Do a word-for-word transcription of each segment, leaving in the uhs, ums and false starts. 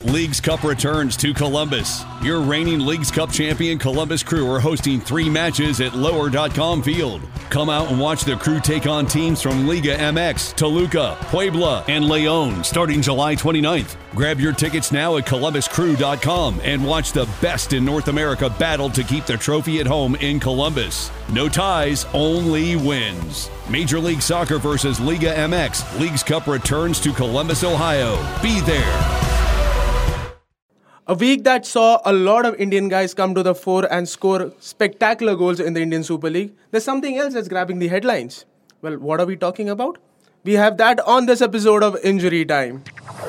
Leagues Cup returns to Columbus. Your reigning Leagues Cup champion Columbus Crew are hosting three matches at lower dot com Field. Come out and watch the Crew take on teams from Liga M X, Toluca, Puebla, and León starting July twenty-ninth. Grab your tickets now at columbus crew dot com and watch the best in North America battle to keep the trophy at home in Columbus. No ties, only wins. Major League Soccer versus Liga M X. Leagues Cup returns to Columbus, Ohio. Be there. A week that saw a lot of Indian guys come to the fore and score spectacular goals in the Indian Super League. There's something else that's grabbing the headlines. Well, what are we talking about? We have that on this episode of Injury Time.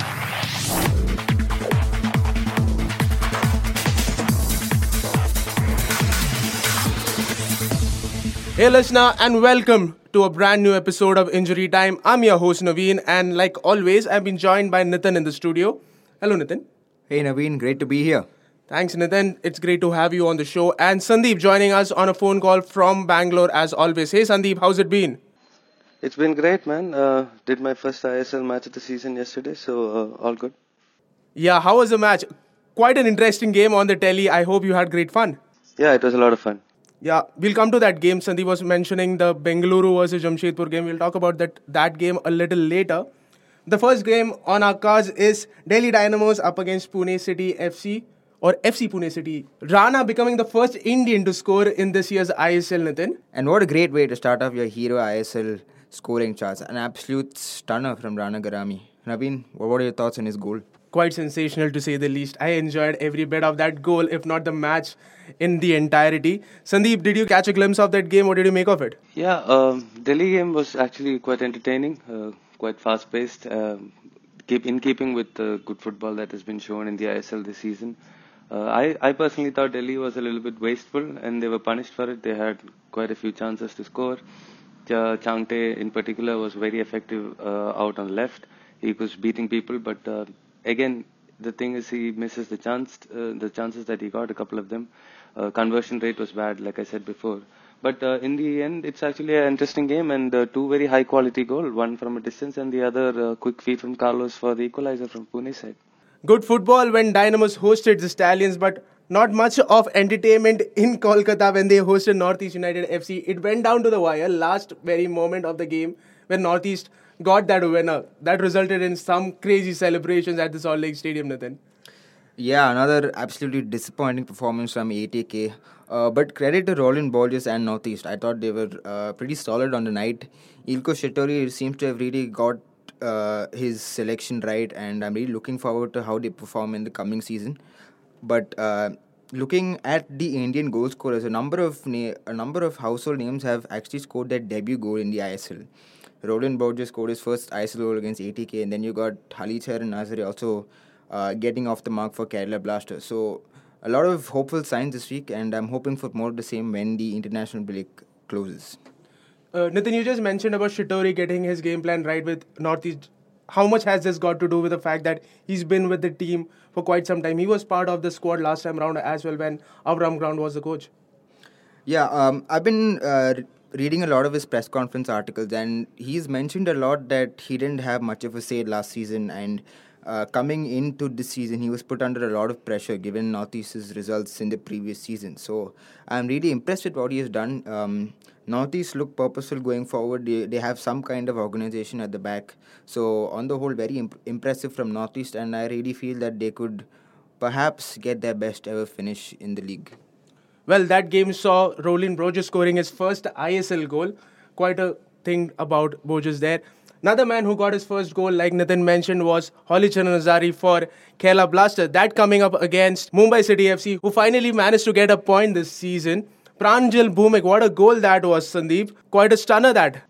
Hey listener, and welcome to a brand new episode of Injury Time. I'm your host Naveen, and like always, I've been joined by Nitin in the studio. Hello Nitin. Hey Naveen, great to be here. Thanks Nitin, it's great to have you on the show. And Sandeep joining us on a phone call from Bangalore as always. Hey Sandeep, how's it been? It's been great, man. Uh, did my first I S L match of the season yesterday, so uh, all good. Yeah, how was the match? Quite an interesting game on the telly. I hope you had great fun. Yeah, it was a lot of fun. Yeah, we'll come to that game. Sandeep was mentioning the Bengaluru versus Jamshedpur game. We'll talk about that, that game a little later. The first game on our cards is Delhi Dynamos up against Pune City F C or F C Pune City. Rana becoming the first Indian to score in this year's I S L, Nitin. And what a great way to start off your hero I S L scoring charts. An absolute stunner from Rana Garami. Naveen, what are your thoughts on his goal? Quite sensational to say the least. I enjoyed every bit of that goal, if not the match in the entirety. Sandeep, did you catch a glimpse of that game? What did you make of it? Yeah, um, Delhi game was actually quite entertaining, uh, quite fast-paced, um, keep in keeping with the good football that has been shown in the I S L this season. Uh, I, I personally thought Delhi was a little bit wasteful and they were punished for it. They had quite a few chances to score. Uh, Changte in particular was very effective uh, out on left. He was beating people, but uh, again, the thing is he misses the chance, uh, the chances that he got, a couple of them. Uh, conversion rate was bad, like I said before. But uh, in the end, it's actually an interesting game and uh, two very high quality goals, one from a distance and the other uh, quick feed from Carlos for the equalizer from Pune side. Good football when Dynamos hosted the Stallions, but not much of entertainment in Kolkata when they hosted Northeast United F C. It went down to the wire last very moment of the game when Northeast got that winner. That resulted in some crazy celebrations at the Salt Lake Stadium, Nathan. Yeah, another absolutely disappointing performance from A T K. Uh, but credit to Roland Borges and Northeast. I thought they were uh, pretty solid on the night. Ilko Shettori seems to have really got uh, his selection right, and I'm really looking forward to how they perform in the coming season. But uh, looking at the Indian goal scorers, a number of na- a number of household names have actually scored their debut goal in the I S L. Roland Borges scored his first I S L goal against A T K, and then you got Halichar and Nazari also uh, getting off the mark for Kerala Blasters. So a lot of hopeful signs this week, and I'm hoping for more of the same when the international break closes. Uh, Nitin, you just mentioned about Shettori getting his game plan right with Northeast. How much has this got to do with the fact that he's been with the team for quite some time? He was part of the squad last time around as well when Avram Grant was the coach. Yeah, um, I've been uh, reading a lot of his press conference articles, and he's mentioned a lot that he didn't have much of a say last season, and uh, coming into this season, he was put under a lot of pressure given Northeast's results in the previous season. So I'm really impressed with what he has done. Um, Northeast look purposeful going forward. They, they have some kind of organization at the back. So on the whole, very imp- impressive from Northeast, and I really feel that they could perhaps get their best ever finish in the league. Well, that game saw Roland Borges scoring his first I S L goal. Quite a thing about Borges there. Another man who got his first goal, like Nitin mentioned, was Halichar Nazari for Kerala Blasters. That coming up against Mumbai City F C, who finally managed to get a point this season. Pranjal Bhumik, what a goal that was, Sandeep. Quite a stunner that.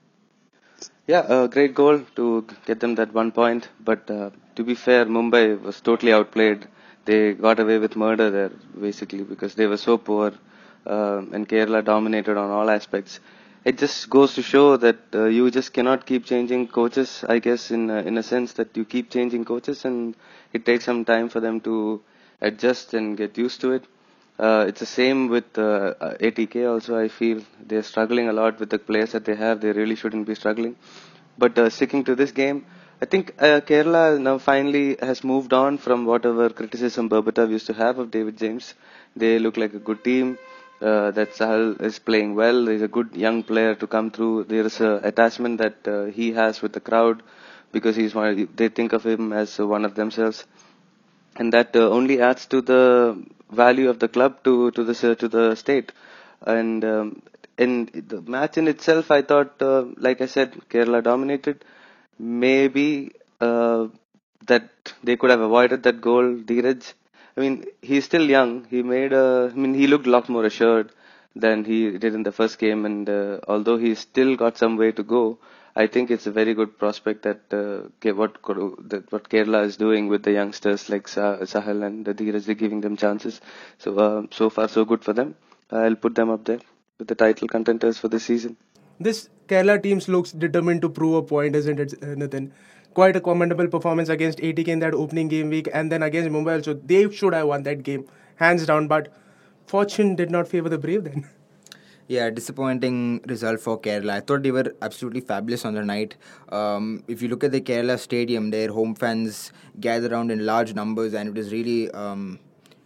Yeah, a great goal to get them that one point. But uh, to be fair, Mumbai was totally outplayed. They got away with murder there, basically, because they were so poor uh, and Kerala dominated on all aspects. It just goes to show that uh, you just cannot keep changing coaches, I guess, in, uh, in a sense that you keep changing coaches and it takes some time for them to adjust and get used to it. Uh, it's the same with uh, A T K also, I feel. They're struggling a lot with the players that they have. They really shouldn't be struggling. But uh, sticking to this game, I think uh, Kerala now finally has moved on from whatever criticism Berbatov used to have of David James. They look like a good team. Uh, that Sahal is playing well. He's a good young player to come through. There is a attachment that uh, he has with the crowd because he's one. They think of him as uh, one of themselves, and that uh, only adds to the value of the club to to the to the state. And um, in the match in itself, I thought, uh, like I said, Kerala dominated. Maybe uh, that they could have avoided that goal, Dheeraj. I mean, he's still young. He made a. I mean, he looked a lot more assured than he did in the first game. And uh, although he's still got some way to go, I think it's a very good prospect that uh, Ke- what Kor- that what Kerala is doing with the youngsters like Sah- Sahal and the Dheeraj, they're giving them chances. So uh, so far so good for them. I'll put them up there with the title contenders for this season. This Kerala team looks determined to prove a point, isn't it, uh, Nitin? Quite a commendable performance against A T K in that opening game week, and then against Mumbai also. They should have won that game, hands down, but fortune did not favor the brave then. Yeah, disappointing result for Kerala. I thought they were absolutely fabulous on the night. Um, if you look at the Kerala stadium, their home fans gathered around in large numbers, and it was really, um,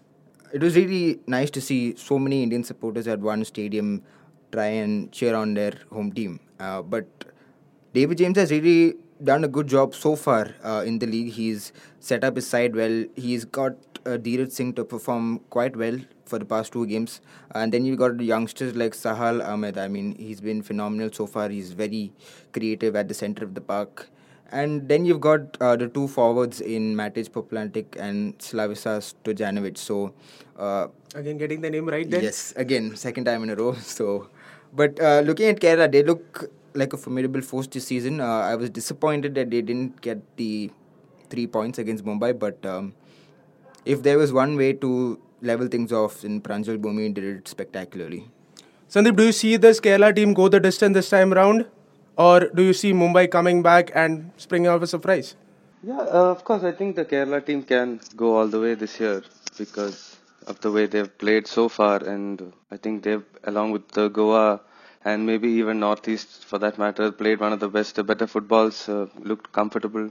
it was really nice to see so many Indian supporters at one stadium try and cheer on their home team. Uh, but David James has really done a good job so far uh, in the league. He's set up his side well. He's got uh, Dheeraj Singh to perform quite well for the past two games. And then you've got youngsters like Sahal Ahmed. I mean, he's been phenomenal so far. He's very creative at the center of the park. And then you've got uh, the two forwards in Matic Poplantic and Slavisa Stojanovic. So, uh, Again, getting the name right then? yes, again, second time in a row. So, but uh, looking at Kerala, they look like a formidable force this season. Uh, I was disappointed that they didn't get the three points against Mumbai, but um, if there was one way to level things off, then Pranjal Bhumi did it spectacularly. Sandeep, do you see this Kerala team go the distance this time round? Or do you see Mumbai coming back and springing out a surprise? Yeah, uh, of course. I think the Kerala team can go all the way this year because of the way they've played so far, and I think they've, along with the Goa and maybe even Northeast for that matter, played one of the best, uh, better footballs. Uh, looked comfortable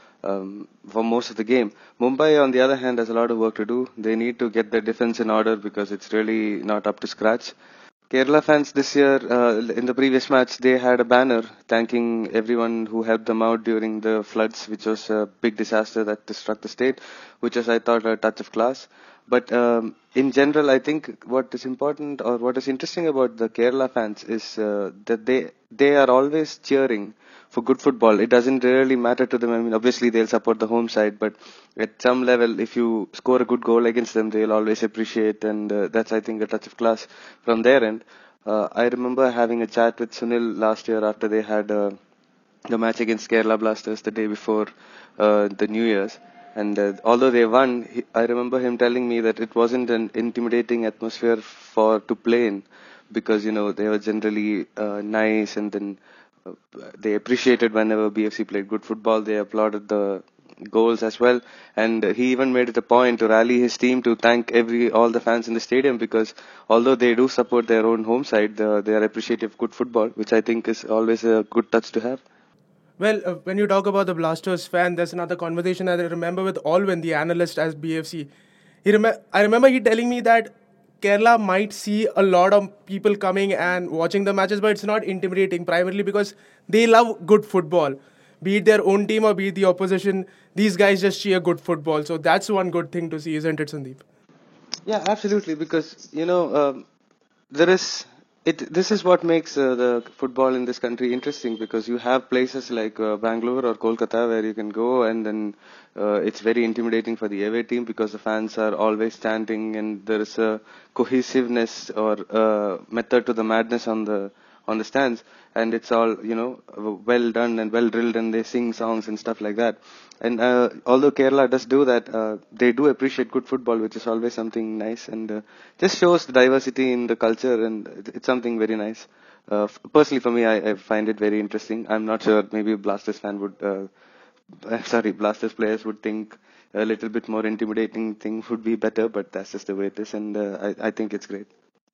um, for most of the game. Mumbai, on the other hand, has a lot of work to do. They need to get their defense in order because it's really not up to scratch. Kerala fans this year, uh, in the previous match, they had a banner thanking everyone who helped them out during the floods, which was a big disaster that struck the state, which was, I thought, a touch of class. But um, in general, I think what is important or what is interesting about the Kerala fans is uh, that they they are always cheering for good football. It doesn't really matter to them. I mean, obviously they'll support the home side, but at some level, if you score a good goal against them, they'll always appreciate, and uh, that's, I think, a touch of class from their end. Uh, I remember having a chat with Sunil last year after they had uh, the match against Kerala Blasters the day before uh, the New Year's. And uh, although they won, he, I remember him telling me that it wasn't an intimidating atmosphere for to play in because, you know, they were generally uh, nice, and then uh, they appreciated whenever B F C played good football. They applauded the goals as well, and uh, he even made it a point to rally his team to thank every all the fans in the stadium because although they do support their own home side, uh, they are appreciative of good football, which I think is always a good touch to have. Well, uh, when you talk about the Blasters fan, there's another conversation that I remember with Alwyn, the analyst as B F C. He rem- I remember he telling me that Kerala might see a lot of people coming and watching the matches, but it's not intimidating, primarily because they love good football. Be it their own team or be it the opposition, these guys just cheer good football. So that's one good thing to see, isn't it, Sandeep? Yeah, absolutely, because, you know, um, there is it. This is what makes uh, the football in this country interesting because you have places like uh, Bangalore or Kolkata where you can go, and then uh, it's very intimidating for the away team because the fans are always standing, and there is a cohesiveness or uh, method to the madness on the on the stands, and it's all, you know, well done and well drilled, and they sing songs and stuff like that. And uh, although Kerala does do that, uh, they do appreciate good football, which is always something nice, and uh, just shows the diversity in the culture, and it's something very nice. Uh, f- personally, for me, I, I find it very interesting. I'm not sure, maybe a Blasters fan would, uh, sorry, Blasters players would think a little bit more intimidating thing would be better, but that's just the way it is, and uh, I, I think it's great.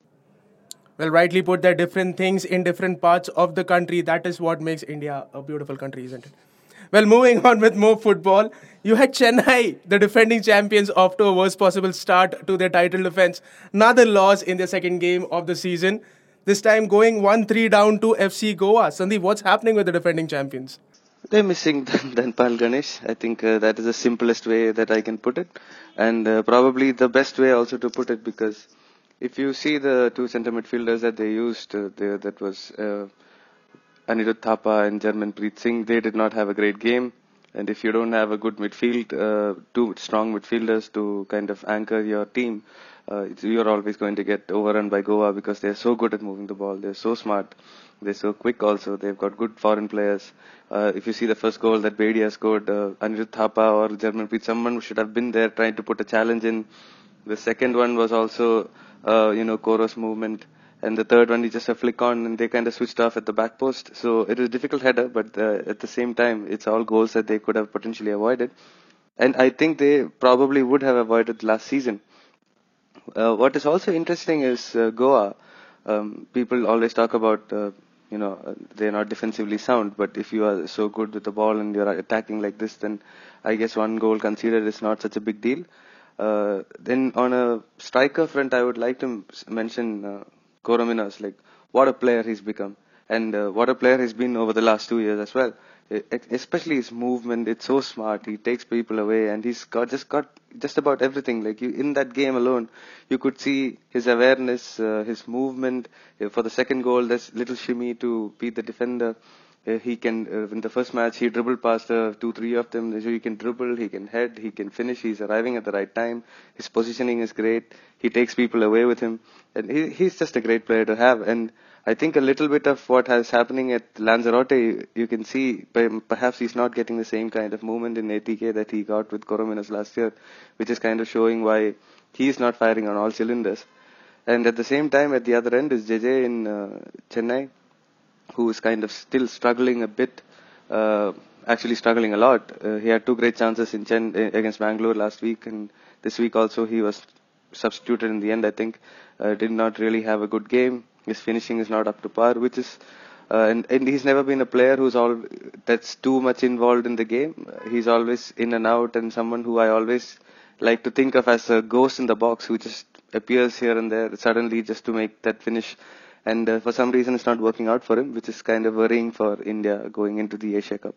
Well, rightly put, there are different things in different parts of the country. That is what makes India a beautiful country, isn't it? Well, moving on with more football, you had Chennai, the defending champions, off to a worst possible start to their title defense. Another loss in their second game of the season. This time going one three down to F C Goa. Sandeep, what's happening with the defending champions? They're missing Dhanpal Ganesh. I think uh, that is the simplest way that I can put it, and uh, probably the best way also to put it, because if you see the two centre midfielders that they used, uh, there that was uh, Anirudh Thapa and Jarmanpreet Singh, they did not have a great game. And if you don't have a good midfield, uh, two strong midfielders to kind of anchor your team, uh, you're always going to get overrun by Goa, because they're so good at moving the ball. They're so smart. They're so quick also. They've got good foreign players. Uh, if you see the first goal that Bedia scored, uh, Anirudh Thapa or Jarmanpreet, someone should have been there trying to put a challenge in. The second one was also, uh, you know, Koro's movement. And the third one, he just a flick on, and they kind of switched off at the back post. So it was a difficult header, but uh, at the same time, it's all goals that they could have potentially avoided. And I think they probably would have avoided last season. Uh, what is also interesting is uh, Goa. Um, people always talk about, uh, you know, uh, they're not defensively sound, but if you are so good with the ball and you're attacking like this, then I guess one goal conceded is not such a big deal. Uh, then on a striker front, I would like to mention uh, Korominas, like what a player he's become, and uh, what a player he's been over the last two years as well. Especially his movement, it's so smart. He takes people away, and he's got just got just about everything. Like you, in that game alone, you could see his awareness, uh, his movement. Uh, for the second goal, there's little shimmy to beat the defender. Uh, he can, uh, in the first match, he dribbled past uh, two, three of them. So he can dribble, he can head, he can finish. He's arriving at the right time. His positioning is great. He takes people away with him, and he, he's just a great player to have. And I think a little bit of what is happening at Lanzarote, you can see perhaps he's not getting the same kind of movement in A T K that he got with Korominas last year, which is kind of showing why he's not firing on all cylinders. And at the same time, at the other end is J J in uh, Chennai, who is kind of still struggling a bit, uh, actually struggling a lot. Uh, he had two great chances in Chen against Bangalore last week, and this week also he was substituted in the end, I think. Uh, did not really have a good game. His finishing is not up to par, which is, uh, and, and he's never been a player who's all that's too much involved in the game. Uh, he's always in and out, and someone who I always like to think of as a ghost in the box who just appears here and there suddenly just to make that finish. And uh, for some reason, it's not working out for him, which is kind of worrying for India going into the Asia Cup.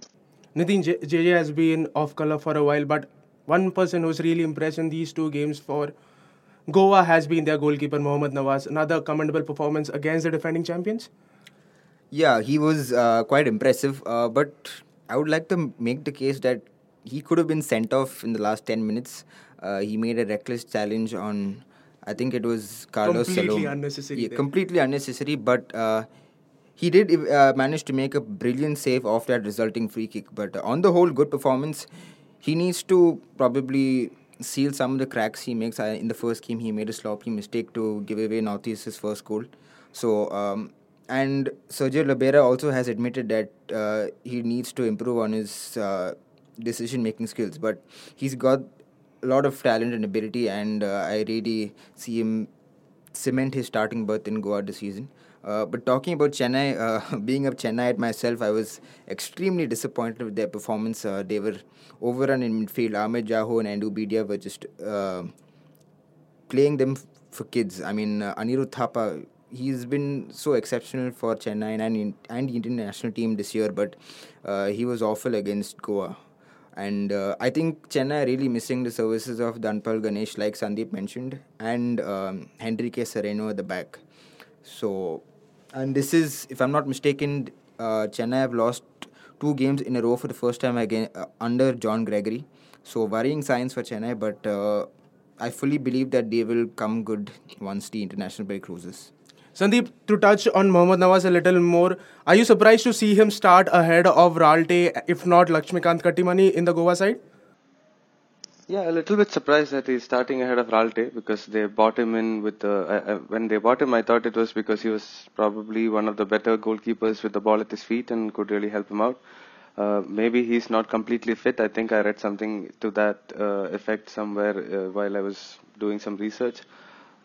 Nitin, J J has been off colour for a while, but one person who's really impressed in these two games for Goa has been their goalkeeper, Mohammad Nawaz. Another commendable performance against the defending champions. Yeah, he was uh, quite impressive, uh, but I would like to make the case that he could have been sent off in the last ten minutes. Uh, he made a reckless challenge on, I think it was Carlos Salom. Completely unnecessary. Yeah, completely unnecessary, but uh, he did uh, manage to make a brilliant save off that resulting free kick. But on the whole, good performance. He needs to probably seal some of the cracks he makes. Uh, in the first game, he made a sloppy mistake to give away Northeast's first goal. So, um, and Sergio Libera also has admitted that uh, he needs to improve on his uh, decision-making skills. But he's got a lot of talent and ability, and uh, I really see him cement his starting berth in Goa this season. Uh, but talking about Chennai, uh, being a Chennaiite myself, I was extremely disappointed with their performance. Uh, they were overrun in midfield. Ahmed Jaho and Andu Bedia were just uh, playing them f- for kids. I mean, uh, Anirudh Thapa, he's been so exceptional for Chennai and, in, and the Indian national team this year, but uh, he was awful against Goa. And uh, I think Chennai are really missing the services of Dhanpal Ganesh, like Sandeep mentioned, and um, Henrique Sereno at the back. So, and this is, if I'm not mistaken, uh, Chennai have lost two games in a row for the first time again uh, under John Gregory. So, worrying signs for Chennai, but uh, I fully believe that they will come good once the international break closes. Sandeep, to touch on Mohammad Nawaz a little more, are you surprised to see him start ahead of Ralte, if not Lakshmikant Kattimani, in the Goa side? Yeah, a little bit surprised that he's starting ahead of Ralte, because they bought him in with the. Uh, uh, when they bought him, I thought it was because he was probably one of the better goalkeepers with the ball at his feet and could really help him out. Uh, maybe he's not completely fit. I think I read something to that uh, effect somewhere uh, while I was doing some research.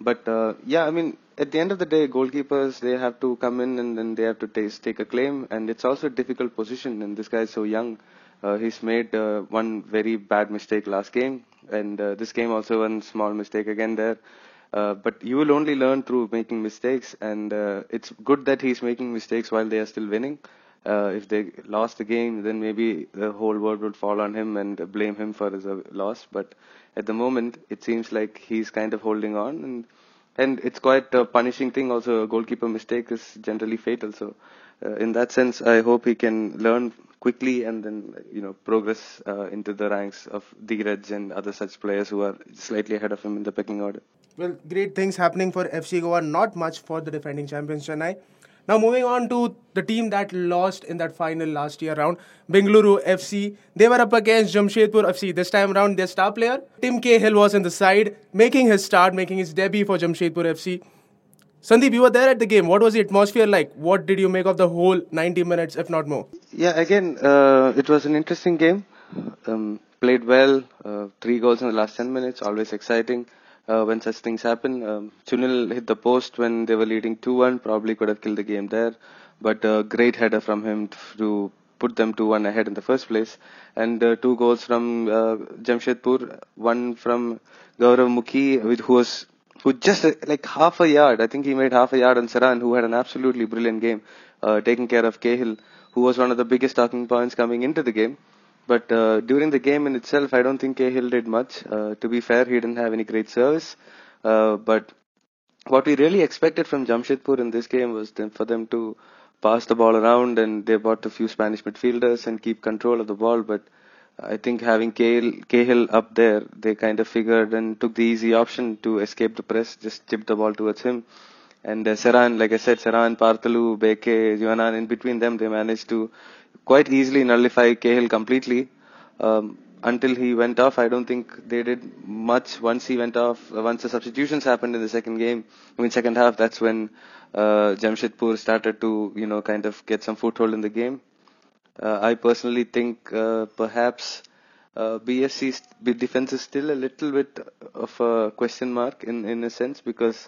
But uh, yeah, I mean, at the end of the day, goalkeepers, they have to come in and then they have to taste, take a claim. And it's also a difficult position. And this guy is so young. Uh, he's made uh, one very bad mistake last game. And uh, this game also one small mistake again there. Uh, but you will only learn through making mistakes. And uh, it's good that he's making mistakes while they are still winning. Uh, if they lost the game, then maybe the whole world would fall on him and blame him for his uh, loss. But at the moment, it seems like he's kind of holding on, and and it's quite a punishing thing. Also, a goalkeeper mistake is generally fatal. So, uh, in that sense, I hope he can learn quickly and then you know progress uh, into the ranks of Dheeraj and other such players who are slightly ahead of him in the pecking order. Well, great things happening for F C Goa. Not much for the defending champions Chennai. Now moving on to the team that lost in that final last year round, Bengaluru F C. They were up against Jamshedpur F C. This time around, their star player, Tim Cahill, was in the side, making his start, making his debut for Jamshedpur F C. Sandeep, you were there at the game. What was the atmosphere like? What did you make of the whole ninety minutes, if not more? Yeah, again, uh, it was an interesting game. Um, played well, uh, three goals in the last ten minutes, always exciting. Uh, when such things happen. Um, Chunil hit the post when they were leading two one, probably could have killed the game there. But a great header from him to put them two one ahead in the first place. And uh, two goals from uh, Jamshedpur, one from Gaurav Mukhi, who was who just uh, like half a yard. I think he made half a yard on Saran, who had an absolutely brilliant game, uh, taking care of Cahill, who was one of the biggest talking points coming into the game. But uh, during the game in itself, I don't think Cahill did much. Uh, to be fair, he didn't have any great service. Uh, but what we really expected from Jamshedpur in this game was them, for them to pass the ball around, and they brought a few Spanish midfielders and keep control of the ball. But I think having Cahill, Cahill up there, they kind of figured and took the easy option to escape the press, just chip the ball towards him. And uh, Saran, like I said, Saran, Parthalu, Beke, Juanan, in between them, they managed to quite easily nullify Cahill completely. Um, until he went off, I don't think they did much. Once he went off, uh, once the substitutions happened in the second game, I mean second half, that's when uh, Jamshedpur started to, you know, kind of get some foothold in the game. Uh, I personally think uh, perhaps uh, B S C's defense is still a little bit of a question mark in, in a sense, because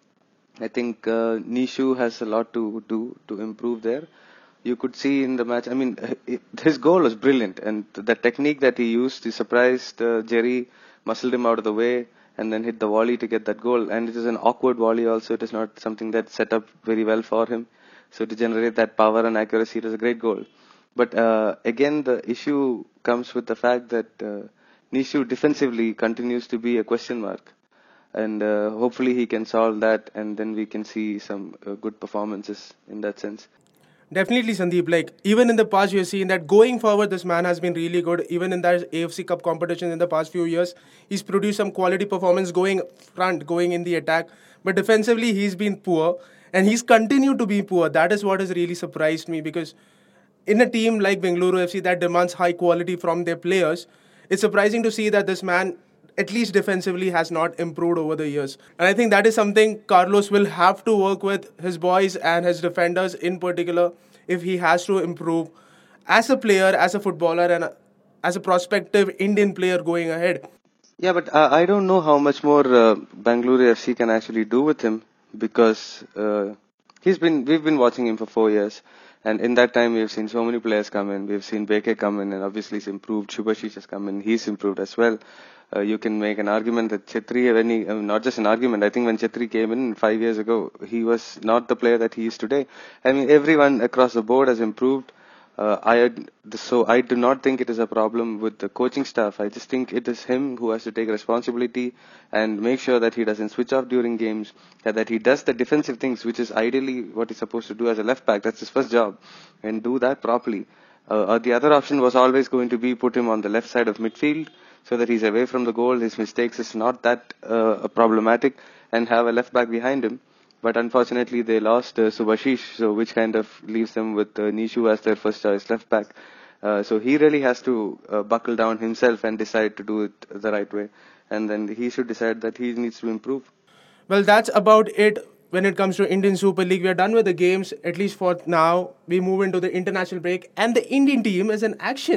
I think uh, Nishu has a lot to do to improve there. You could see in the match, I mean, his goal was brilliant, and the technique that he used, he surprised uh, Jerry, muscled him out of the way, and then hit the volley to get that goal. And it is an awkward volley also. It is not something that's set up very well for him. So to generate that power and accuracy, it is a great goal. But uh, again, the issue comes with the fact that uh, Nishu defensively continues to be a question mark. And uh, hopefully he can solve that, and then we can see some uh, good performances in that sense. Definitely, Sandeep. Like, even in the past, you've seen that going forward, this man has been really good. Even in that A F C Cup competition in the past few years, he's produced some quality performance going front, going in the attack. But defensively, he's been poor, and he's continued to be poor. That is what has really surprised me, because in a team like Bengaluru F C that demands high quality from their players, it's surprising to see that this man, at least defensively, has not improved over the years. And I think that is something Carlos will have to work with his boys and his defenders in particular if he has to improve as a player, as a footballer, and as a prospective Indian player going ahead. Yeah, but uh, I don't know how much more uh, Bengaluru F C can actually do with him, because uh, he's been we've been watching him for four years. And in that time, we've seen so many players come in. We've seen Beke come in, and obviously he's improved. Shubhashish has come in. He's improved as well. Uh, you can make an argument that Chhetri, when he, I mean, not just an argument, I think when Chhetri came in five years ago, he was not the player that he is today. I mean, everyone across the board has improved. Uh, I so I do not think it is a problem with the coaching staff. I just think it is him who has to take responsibility and make sure that he doesn't switch off during games, and that he does the defensive things, which is ideally what he's supposed to do as a left back. That's his first job, and do that properly. Uh, the other option was always going to be put him on the left side of midfield, so that he's away from the goal. His mistakes is not that uh, problematic, and have a left back behind him. But unfortunately, they lost uh, Subhashish, so which kind of leaves them with uh, Nishu as their first choice left back. Uh, so he really has to uh, buckle down himself and decide to do it the right way. And then he should decide that he needs to improve. Well, that's about it when it comes to Indian Super League. We are done with the games, at least for now. We move into the international break, and the Indian team is in action.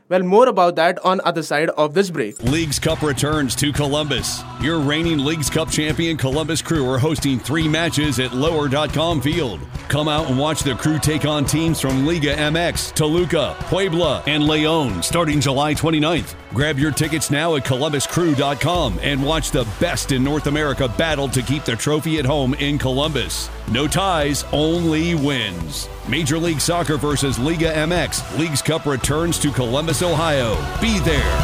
Well, more about that on other side of this break. Leagues Cup returns to Columbus. Your reigning Leagues Cup champion Columbus Crew are hosting three matches at lower dot com field. Come out and watch the Crew take on teams from Liga M X, Toluca, Puebla, and León starting July twenty-ninth. Grab your tickets now at columbus crew dot com and watch the best in North America battle to keep the trophy at home in Columbus. No ties, only wins. Major League Soccer versus Liga M X. Leagues Cup returns to Columbus, Ohio. Be there.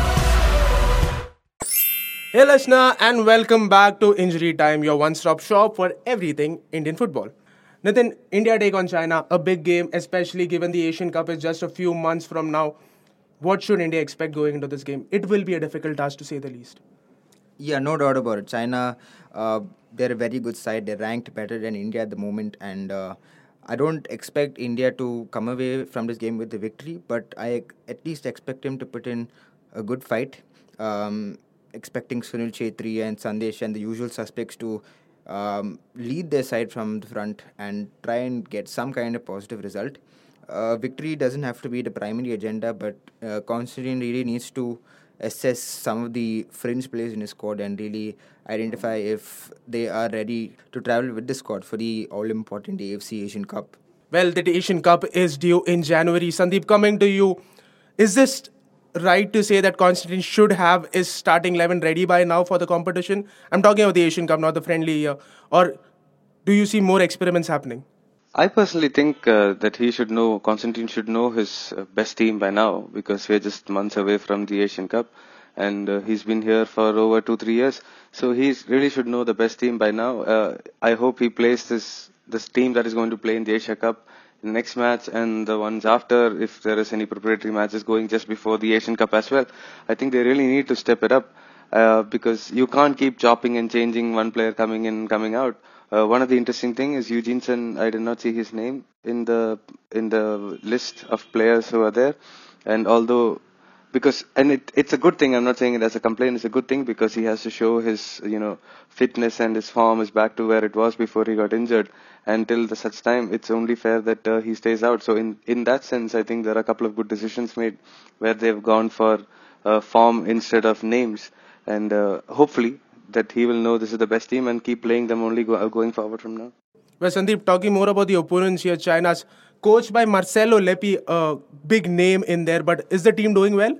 Hey listener, and welcome back to Injury Time, your one-stop shop for everything Indian football. Nitin, India take on China, a big game, especially given the Asian Cup is just a few months from now. What should India expect going into this game? It will be a difficult task to say the least. Yeah, no doubt about it. China, uh, they're a very good side. They're ranked better than India at the moment, and uh, I don't expect India to come away from this game with the victory, but I at least expect them to put in a good fight. Um, expecting Sunil Chhetri and Sandesh and the usual suspects to um, lead their side from the front and try and get some kind of positive result. Uh, victory doesn't have to be the primary agenda, but uh, Constantine really needs to assess some of the fringe players in his squad and really identify if they are ready to travel with the squad for the all-important A F C Asian Cup. Well, the Asian Cup is due in January. Sandeep, coming to you, is this right to say that Constantine should have his starting eleven ready by now for the competition? I'm talking about the Asian Cup, not the friendly year. Or do you see more experiments happening? I personally think uh, that he should know, Constantine should know his uh, best team by now, because we're just months away from the Asian Cup, and uh, he's been here for over two, three years. So he really should know the best team by now. Uh, I hope he plays this this team that is going to play in the Asia Cup in the next match and the ones after, if there is any preparatory matches going just before the Asian Cup as well. I think they really need to step it up uh, because you can't keep chopping and changing one player coming in, coming out. Uh, one of the interesting thing is Eugene, I did not see his name in the in the list of players who are there, and although because and it it's a good thing. I'm not saying it as a complaint. It's a good thing because he has to show his you know fitness and his form is back to where it was before he got injured. Until the such time, it's only fair that uh, he stays out. So in in that sense, I think there are a couple of good decisions made where they've gone for uh, form instead of names, and uh, hopefully that he will know this is the best team and keep playing them only go, going forward from now. Well, Sandeep, talking more about the opponents here, China's coached by Marcelo Lippi, a big name in there, but is the team doing well?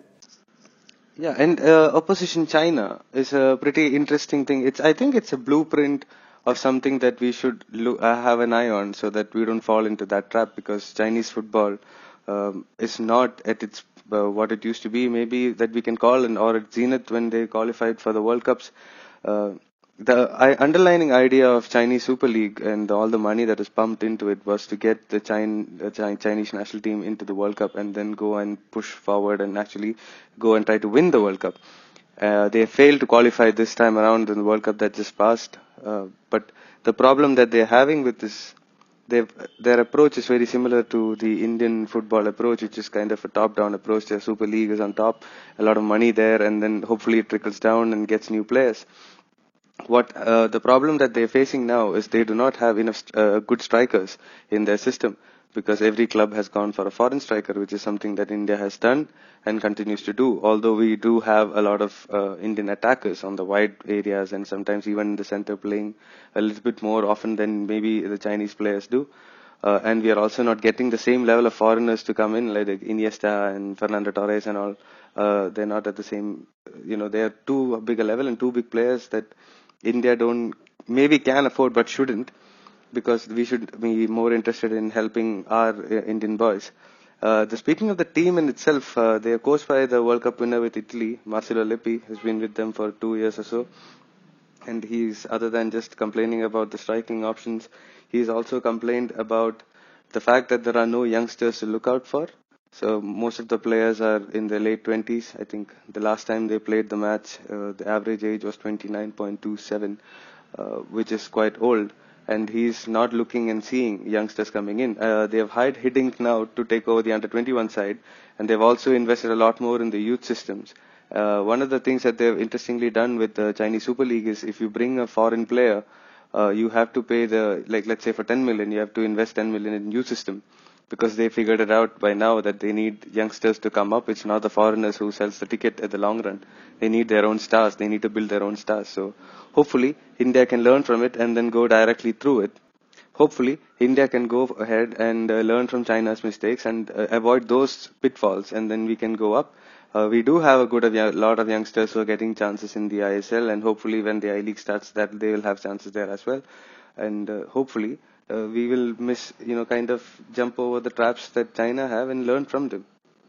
Yeah, and uh, opposition China is a pretty interesting thing. It's I think it's a blueprint of something that we should look, uh, have an eye on so that we don't fall into that trap, because Chinese football um, is not at its uh, what it used to be, maybe that we can call, and or at zenith when they qualified for the World Cups. Uh, the I, underlining idea of Chinese Super League and all the money that is pumped into it was to get the China, uh, Chinese national team into the World Cup and then go and push forward and actually go and try to win the World Cup. Uh, they failed to qualify this time around in the World Cup that just passed. Uh, but the problem that they're having with this, their approach is very similar to the Indian football approach, which is kind of a top-down approach. Their Super League is on top, a lot of money there, and then hopefully it trickles down and gets new players. What uh, the problem that they're facing now is they do not have enough uh, good strikers in their system, because every club has gone for a foreign striker, which is something that India has done and continues to do. Although we do have a lot of uh, Indian attackers on the wide areas and sometimes even in the center playing a little bit more often than maybe the Chinese players do. Uh, and we are also not getting the same level of foreigners to come in, like Iniesta and Fernando Torres and all. Uh, they're not at the same, you know, they're too big a level and too big players that India don't, maybe can afford but shouldn't, because we should be more interested in helping our uh, Indian boys. Uh, the speaking of the team in itself, uh, they are coached by the World Cup winner with Italy, Marcelo Lippi, who's been with them for two years or so. And he's, other than just complaining about the striking options, he's also complained about the fact that there are no youngsters to look out for. So most of the players are in their late twenties. I think the last time they played the match, uh, the average age was twenty-nine point two seven, uh, which is quite old. And he's not looking and seeing youngsters coming in. Uh, they have hired Hiddink now to take over the under twenty-one side, and they've also invested a lot more in the youth systems. Uh, one of the things that they've interestingly done with the Chinese Super League is if you bring a foreign player, uh, you have to pay the, like let's say for ten million, you have to invest ten million in youth system. because they figured it out by now that they need youngsters to come up. It's not the foreigners who sells the ticket at the long run. They need their own stars. They need to build their own stars. So hopefully India can learn from it and then go directly through it. Hopefully India can go ahead and uh, learn from China's mistakes and uh, avoid those pitfalls, and then we can go up. Uh, we do have a good of, a lot of youngsters who are getting chances in the I S L, and hopefully when the I League starts, that they will have chances there as well. And uh, hopefully uh, we will miss, you know, kind of jump over the traps that China have and learn from them.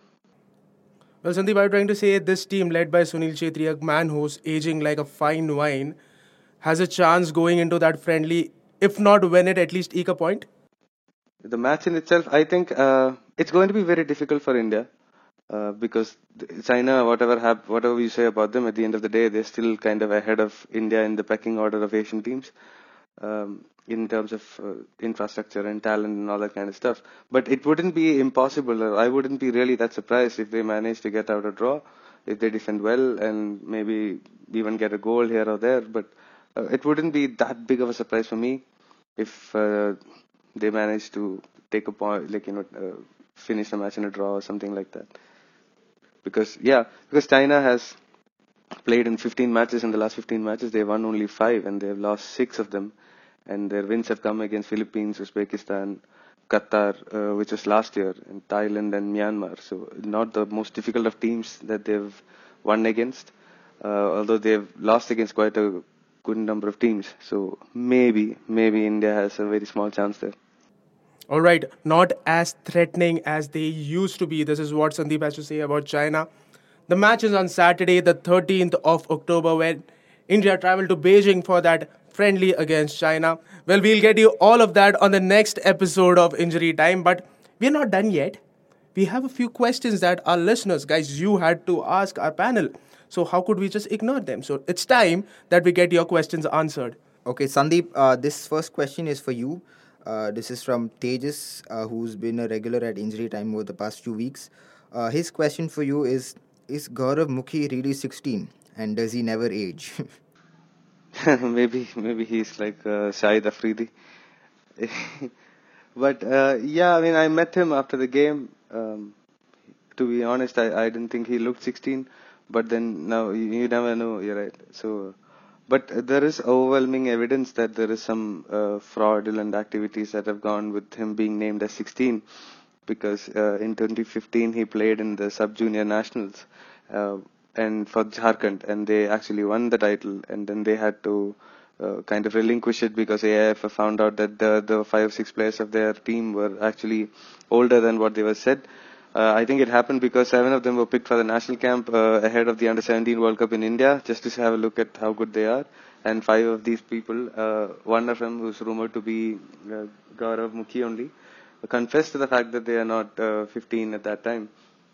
Well, Sandeep, I'm trying to say this team led by Sunil Chhetri, a man who's aging like a fine wine, has a chance going into that friendly, if not win it, at least eke a point? The match in itself, I think uh, it's going to be very difficult for India. Uh, because China, whatever hap- whatever you say about them, at the end of the day, they're still kind of ahead of India in the pecking order of Asian teams um, in terms of uh, infrastructure and talent and all that kind of stuff. But it wouldn't be impossible, or I wouldn't be really that surprised if they manage to get out a draw, if they defend well and maybe even get a goal here or there. But uh, it wouldn't be that big of a surprise for me if uh, they manage to take a point, like, you know, uh, finish the match in a draw or something like that. Because, yeah, because China has played in fifteen matches. In the last fifteen matches, they won only five and they've lost six of them. And their wins have come against Philippines, Uzbekistan, Qatar, uh, which was last year, and Thailand and Myanmar. So not the most difficult of teams that they've won against, uh, although they've lost against quite a good number of teams. So maybe, maybe India has a very small chance there. All right, not as threatening as they used to be. This is what Sandeep has to say about China. The match is on Saturday, the thirteenth of October, when India travel to Beijing for that friendly against China. Well, we'll get you all of that on the next episode of Injury Time, but we're not done yet. We have a few questions that our listeners, guys, you had to ask our panel. So how could we just ignore them? So it's time that we get your questions answered. Okay, Sandeep, uh, this first question is for you. Uh, this is from Tejas, uh, who's been a regular at Injury Time over the past few weeks. Uh, his question for you is, is Gaurav Mukhi really sixteen? And does he never age? maybe maybe he's like uh, Shahid Afridi. But uh, yeah, I mean, I met him after the game. Um, to be honest, I, I didn't think he looked sixteen. But then now you, you never know, you're right. So... But there is overwhelming evidence that there is some uh, fraudulent activities that have gone with him being named as sixteen, because uh, in twenty fifteen he played in the sub-junior nationals uh, and for Jharkhand, and they actually won the title, and then they had to uh, kind of relinquish it because A I F found out that the, the five or six players of their team were actually older than what they were said. Uh, I think it happened because seven of them were picked for the national camp uh, ahead of the under seventeen World Cup in India, just to have a look at how good they are. And five of these people, uh, one of them who's rumored to be uh, Gaurav Mukhi only, uh, confessed to the fact that they are not uh, fifteen at that time.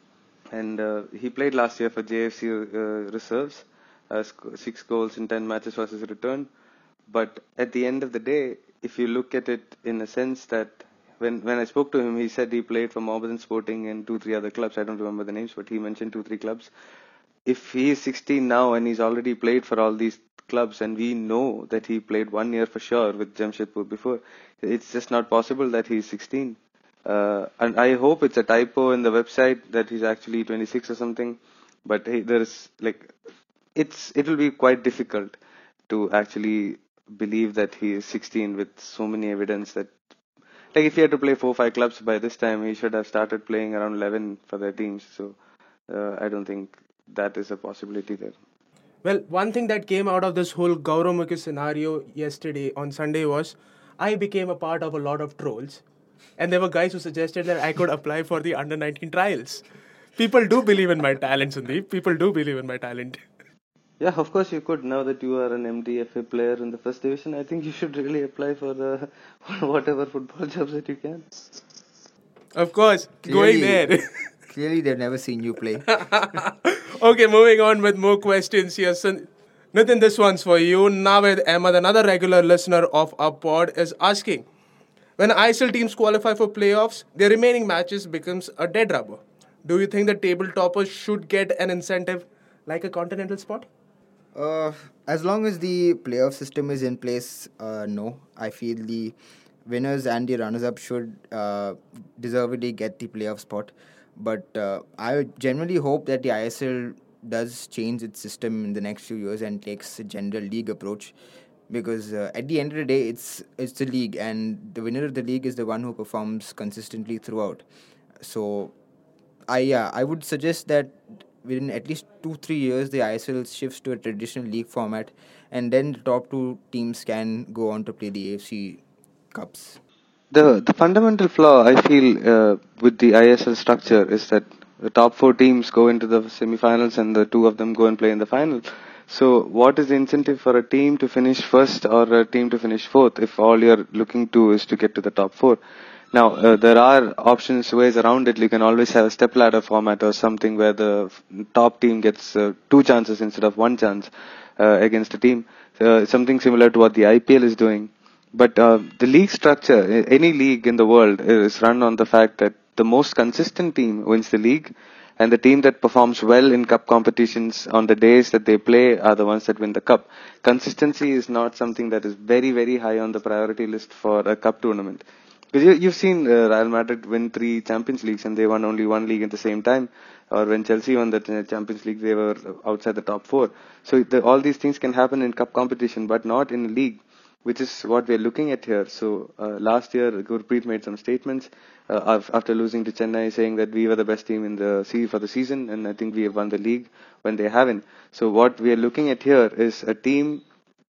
And uh, he played last year for J F C uh, reserves, uh, sc- six goals in ten matches was his return. But at the end of the day, if you look at it in a sense that When when I spoke to him, he said he played for Mohammedan Sporting and two, three other clubs. I don't remember the names, but he mentioned two, three clubs. If he is sixteen now and he's already played for all these clubs, and we know that he played one year for sure with Jamshedpur before, it's just not possible that he's sixteen. Uh, and I hope it's a typo in the website that he's actually twenty-six or something. But hey, there's like, it's it will be quite difficult to actually believe that he is sixteen with so many evidence that. Like, if he had to play four or five clubs by this time, he should have started playing around eleven for their teams. So, uh, I don't think that is a possibility there. Well, one thing that came out of this whole Gaurav Mukhi scenario yesterday on Sunday was I became a part of a lot of trolls. And there were guys who suggested that I could apply for the under nineteen trials. People do believe in my talent, Sandeep. People do believe in my talent. Yeah, of course you could. Now that you are an M D F A player in the first division, I think you should really apply for uh, whatever football jobs that you can. Of course, Clearly- going there. Clearly, they've never seen you play. Okay, moving on with more questions here. San- Nitin, this one's for you. Navid Ahmed, another regular listener of our pod, is asking, when I S L teams qualify for playoffs, their remaining matches becomes a dead rubber. Do you think the table toppers should get an incentive like a continental spot? Uh, as long as the playoff system is in place, uh, no. I feel the winners and the runners-up should uh, deservedly get the playoff spot. But uh, I genuinely hope that the I S L does change its system in the next few years and takes a general league approach. Because uh, at the end of the day, it's it's the league, and the winner of the league is the one who performs consistently throughout. So, I yeah, I would suggest that within at least two three years, the I S L shifts to a traditional league format, and then the top two teams can go on to play the A F C Cups. The the fundamental flaw I feel uh, with the I S L structure is that the top four teams go into the semi-finals and the two of them go and play in the final. So what is the incentive for a team to finish first or a team to finish fourth if all you're looking to is to get to the top four? Now, uh, there are options, ways around it. You can always have a step ladder format or something where the f- top team gets uh, two chances instead of one chance uh, against a team. Uh, something similar to what the I P L is doing. But uh, the league structure, a- any league in the world is run on the fact that the most consistent team wins the league, and the team that performs well in cup competitions on the days that they play are the ones that win the cup. Consistency is not something that is very, very high on the priority list for a cup tournament. Because you, you've seen uh, Real Madrid win three Champions Leagues and they won only one league at the same time. Or when Chelsea won the uh, Champions League, they were outside the top four. So the, all these things can happen in cup competition, but not in a league, which is what we're looking at here. So uh, last year, Gurpreet made some statements uh, after losing to Chennai, saying that we were the best team in the se- for the season, and I think we have won the league when they haven't. So what we are looking at here is a team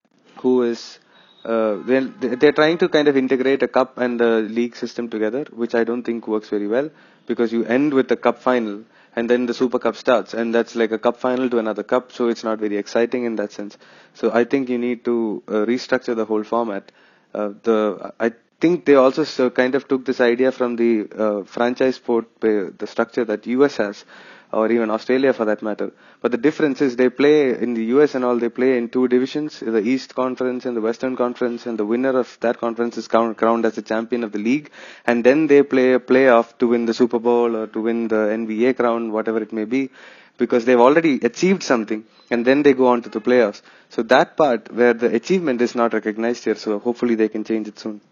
who is uh, they're, they're trying to kind of integrate a cup and the league system together, which I don't think works very well, because you end with the cup final and then the Super Cup starts, and that's like a cup final to another cup, so it's not very exciting in that sense. So I think you need to uh, restructure the whole format. Uh, the I think they also so kind of took this idea from the uh, franchise sport, uh, the structure that U S has, or even Australia for that matter. But the difference is they play in the U S and all, they play in two divisions, the East Conference and the Western Conference, and the winner of that conference is crowned as the champion of the league, and then they play a playoff to win the Super Bowl or to win the N B A crown, whatever it may be, because they've already achieved something, and then they go on to the playoffs. So that part where the achievement is not recognized here, so hopefully they can change it soon.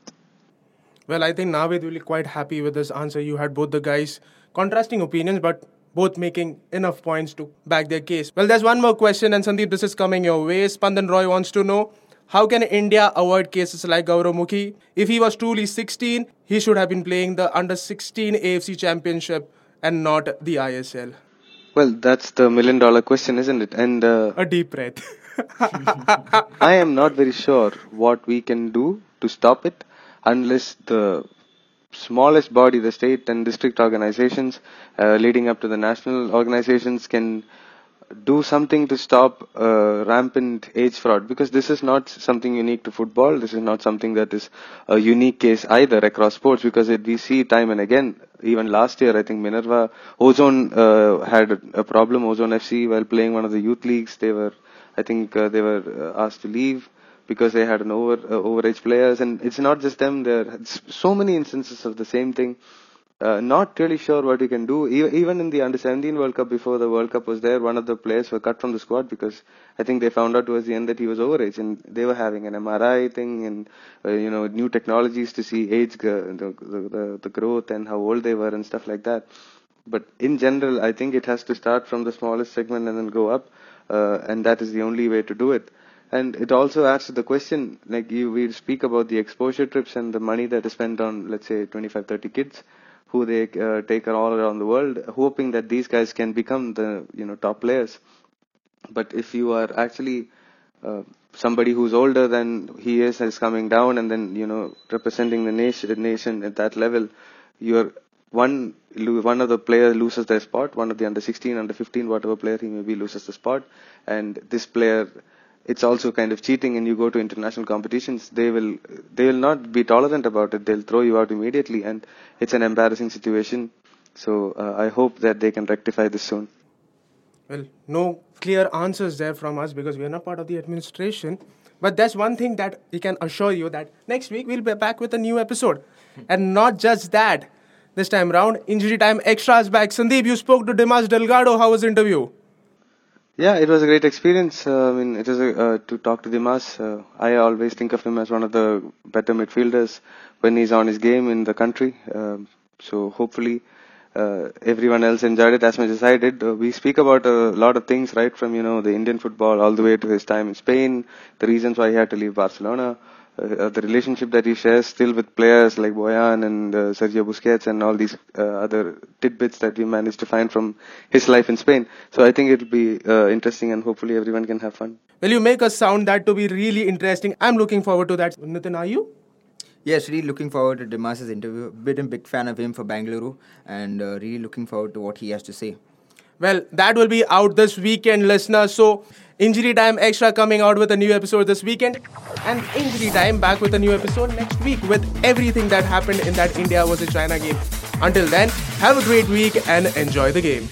Well, I think Navid will be quite happy with this answer. You had both the guys contrasting opinions, but both making enough points to back their case. Well, there's one more question, and Sandeep, this is coming your way. Spandan Roy wants to know, how can India avoid cases like Gaurav Mukhi? If he was truly sixteen, he should have been playing the under sixteen A F C Championship and not the I S L. Well, that's the million dollar question, isn't it? And uh, a deep breath. I am not very sure what we can do to stop it, unless the smallest body, the state and district organizations uh, leading up to the national organizations, can do something to stop uh, rampant age fraud, because this is not something unique to football. This is not something that is a unique case either across sports, because it, we see time and again. Even last year, I think Minerva Ozone uh, had a, a problem. Ozone F C, while playing one of the youth leagues, they were, I think, uh, they were uh, asked to leave because they had an over uh, overage players. And it's not just them. There are so many instances of the same thing. Uh, not really sure what you can do. Even in the under seventeen World Cup, before the World Cup was there, one of the players were cut from the squad because I think they found out towards the end that he was overage, and they were having an M R I thing and uh, you know new technologies to see age, uh, the, the the growth and how old they were and stuff like that. But in general, I think it has to start from the smallest segment and then go up, uh, and that is the only way to do it. And it also adds to the question, like you, we speak about the exposure trips and the money that is spent on, let's say, twenty-five, thirty kids, who they uh, take all around the world, hoping that these guys can become the you know top players. But if you are actually uh, somebody who's older than he is, is coming down and then you know representing the nation, the nation at that level, you're one one of the players loses their spot. One of the under sixteen, under fifteen, whatever player he maybe loses the spot, and this player, it's also kind of cheating, and you go to international competitions, they will they will not be tolerant about it. They'll throw you out immediately, and it's an embarrassing situation. So uh, I hope that they can rectify this soon. Well, no clear answers there from us because we are not part of the administration. But that's one thing that we can assure you, that next week we'll be back with a new episode. And not just that, this time round, Injury Time Extra is back. Sandeep, you spoke to Dimas Delgado. How was the interview? Yeah, it was a great experience. Uh, I mean, it was a, uh, to talk to Dimas. Uh, I always think of him as one of the better midfielders when he's on his game in the country. Um, so hopefully uh, everyone else enjoyed it as much as I did. Uh, we speak about a lot of things, right, from you know the Indian football all the way to his time in Spain, the reasons why he had to leave Barcelona. Uh, the relationship that he shares still with players like Boyan and uh, Sergio Busquets and all these uh, other tidbits that we managed to find from his life in Spain. So I think it'll be uh, interesting and hopefully everyone can have fun. Well, you make us sound that to be really interesting. I'm looking forward to that. Nitin, are you? Yes, really looking forward to Dimas's interview. Been a big fan of him for Bengaluru and uh, really looking forward to what he has to say. Well, that will be out this weekend, listeners. So, Injury Time Extra coming out with a new episode this weekend. And Injury Time back with a new episode next week with everything that happened in that India versus China game. Until then, have a great week and enjoy the game.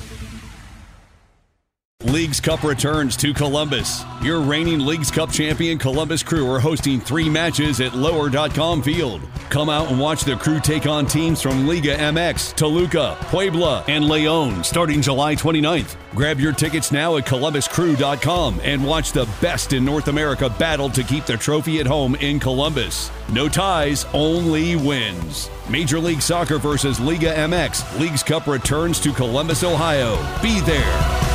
Leagues Cup returns to Columbus. Your reigning Leagues Cup champion Columbus Crew are hosting three matches at lower dot com field. Come out and watch the Crew take on teams from Liga M X, Toluca, Puebla, and León starting July twenty-ninth. Grab your tickets now at columbus crew dot com and watch the best in North America battle to keep the trophy at home in Columbus. No ties, only wins. Major League Soccer versus Liga M X. Leagues Cup returns to Columbus, Ohio. Be there.